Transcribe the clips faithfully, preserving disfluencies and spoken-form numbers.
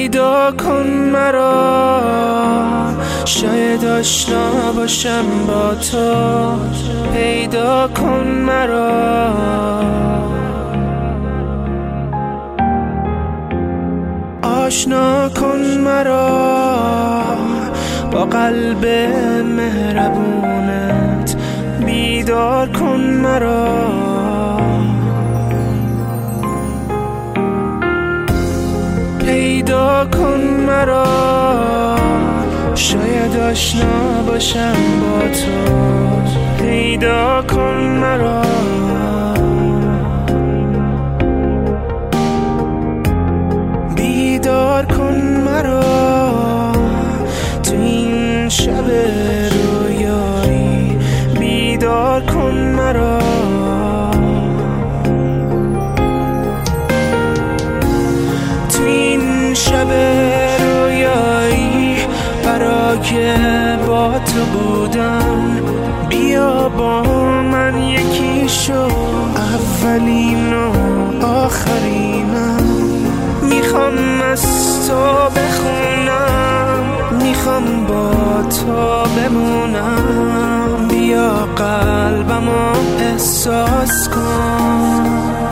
پیدا کن مرا، شاید آشنا باشم با تو. پیدا کن مرا، آشنا کن مرا با قلب مهربونت. بیدار کن مرا، پیدا کن مرا، شاید آشنا باشم با تو. پیدا کن مرا، بیدار کن مرا تو این شب رویایی. بیدار کن مرا، تو این شب رویایی برای با تو بودم. بیا با من یکی شو، اولین و آخرینم. میخوام از تو بخونم، میخوام با تو بمونم. بیا قلبمو احساس کن،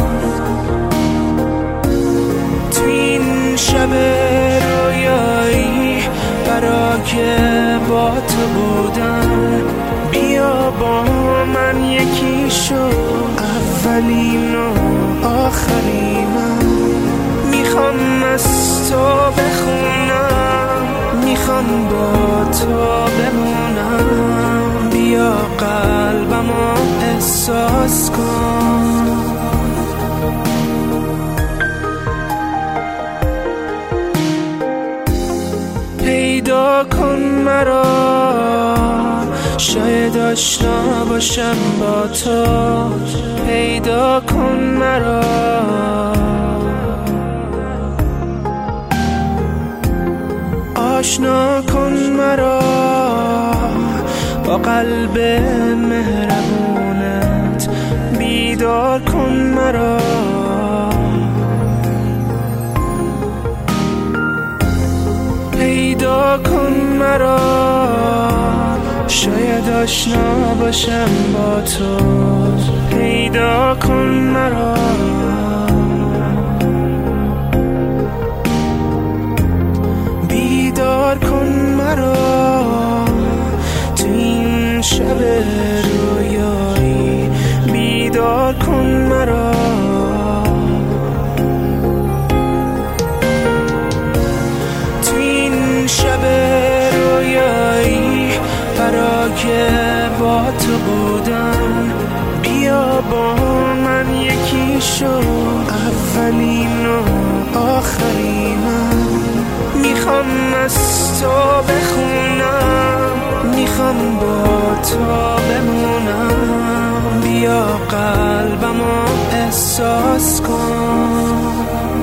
تو این شب رویایی برای با تو بودم. بیا با من یکی شو، اولین و آخرینم. میخوام از تو بخونم، میخوام با تو بمونم. بیا قلبمو احساس کن. پیدا کن مرا، شاید آشنا باشم با تو. پیدا کن مرا، آشنا کن مرا با قلب مهربونت. بیدار کن مرا، پیدا کن مرا، شاید آشنا باشم با تو. پیدا کن مرا، بیدار کن مرا تو این شب رویایی. بیدار کن مرا، تو این شب رویایی برای با تو بودم. بیا با من یکی شو، اولین و آخرینم. میخوام از تو بخونم، میخوام با تو بمونم. بیا قلبمو احساس کن.